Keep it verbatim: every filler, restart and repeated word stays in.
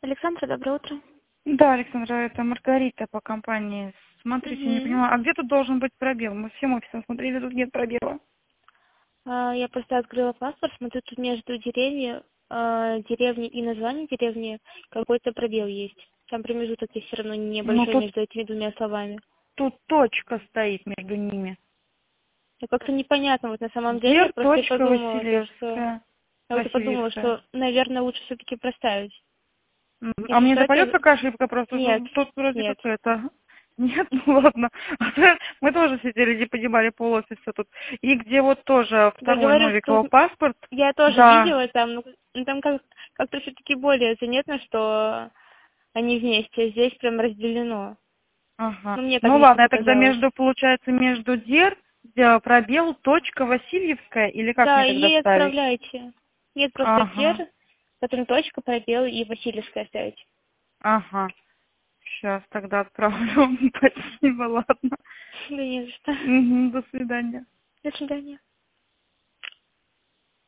Александра, доброе утро. Да, Александра, это Маргарита по компании. Смотрите, не Мгм. понимаю, а где тут должен быть пробел? Мы всем офисом смотрели, тут нет пробела. А, Я просто открыла паспорт, смотрю, тут между деревья, а, деревни и название деревни какой-то пробел есть. Там промежуток есть все равно Ну, небольшой тут, между этими двумя словами. тут точка стоит между ними. И как-то непонятно, вот на самом деле я Дер. просто и подумала, то, что... Васильевская. Я вот и подумала, Васильевская. что, наверное, лучше все-таки проставить. М, А Если мне что, западет это... такая ошибка просто, что Нет, тут вроде как нет. это... Нет, ну ладно. А то мы тоже сидели, не понимали пол офиса тут. И где вот тоже Я второй говорю, Новикова тут паспорт. я тоже Да. видела там, ну, ну, там как, как-то все-таки более заметно, что они вместе. Здесь прям разделено. Ага. Ну, мне так Ну лично ладно, я тогда показалось. между, получается, между дер, где пробел, точка Васильевская, или как Да, мне тогда и ставить? отправляйте. Нет, просто Ага, дер, потом точка, пробел и Васильевская ставите. ага. Сейчас тогда отправлю. Спасибо, ладно. Да не за что. Мгм, до свидания. До свидания.